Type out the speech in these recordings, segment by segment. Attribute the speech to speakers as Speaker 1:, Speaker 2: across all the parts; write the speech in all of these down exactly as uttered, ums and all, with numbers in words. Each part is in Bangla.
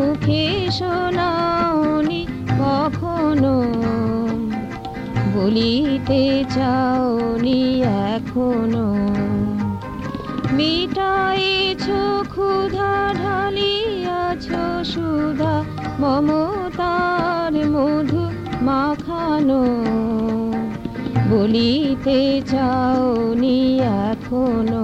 Speaker 1: মুখে শোনাওনি কখনো, বলিতে চাওনি এখনো। মিটাইছ ক্ষুধা, ঢালিয়াছ সুধা, মমতার মধু মাখানো, বলিতে চাওনি এখনো।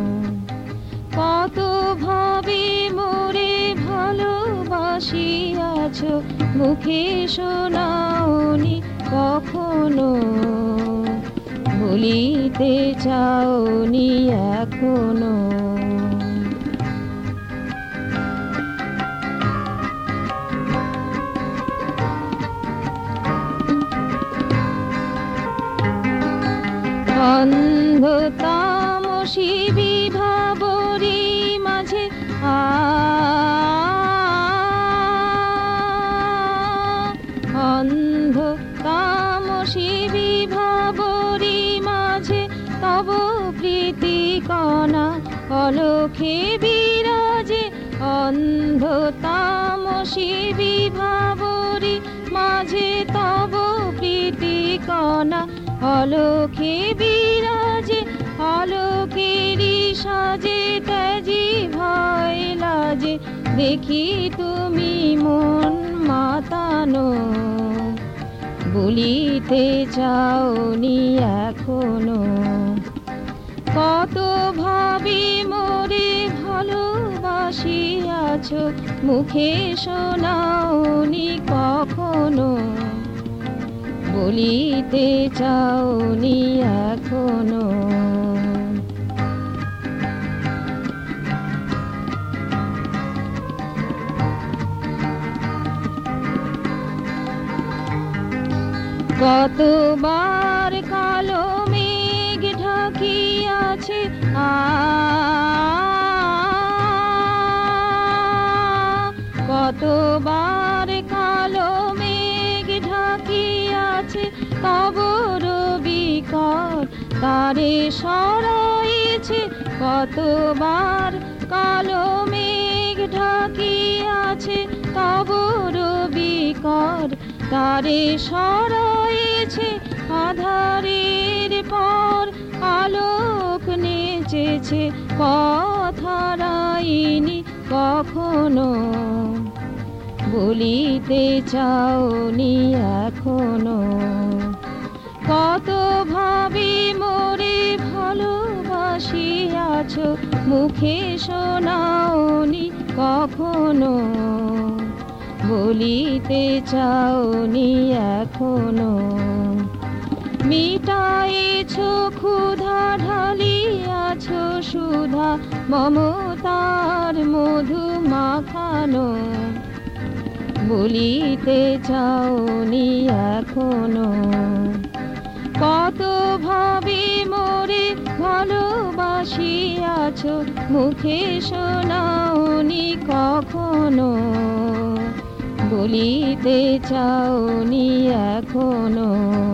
Speaker 1: কত ভাবে মোরে ভালোবাসিয়াছ, মুখে শোনাওনি কখনো, বলিতে চাওনি এখনো। অন্ধ তামসী বিভাবরী মাঝে আ অন্ধ তামসী বিভাবরী মাঝে তব প্রীতি কণা অলখে বিরাজে। অন্ধ তামসী বিভাবরী মাঝে তব প্রীতি কণা অলখে বিরাজে। আলোকেরই সাজে তেজি ভয় লাজে, দেখি তুমি মন মাতানো, বলিতে চাওনি এখনো। কত ভাবি মোরে ভালোবাসিয়াছ, মুখে শোনাওনি কখনো, বলিতে চাওনি এখনো। কতবার কালো মেঘ ঢাকিয়াছে আ কতবার কালো মেঘ ঢাকিয়াছে, তব রবিকর তারে সরাইছে। কতবার কালো মেঘ ঢাকিয়াছে, তব রবিকর তারে সরাইছে। আধারের পর আলোক নেচেছে, পথ হারাইনি কখনো, বলিতে চাওনি এখনো। কত ভাবে মোরে ভালোবাসিয়াছ, মুখে শোনাওনি কখনো, বলিতে চাওনি এখনো। মিটাইছ ক্ষুধা, ঢালিয়াছ সুধা, মমতার মধু মাখানো, বলিতে চাওনি এখনো। কত ভাবে মোরে ভালোবাসিয়াছ, মুখে শোনাওনি কখনো, বলিতে চাওনি এখনো,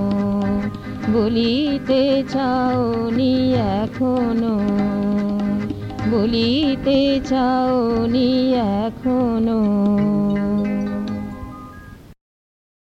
Speaker 1: বলিতে চাওনি এখনো, বলিতে চাওনি এখনো।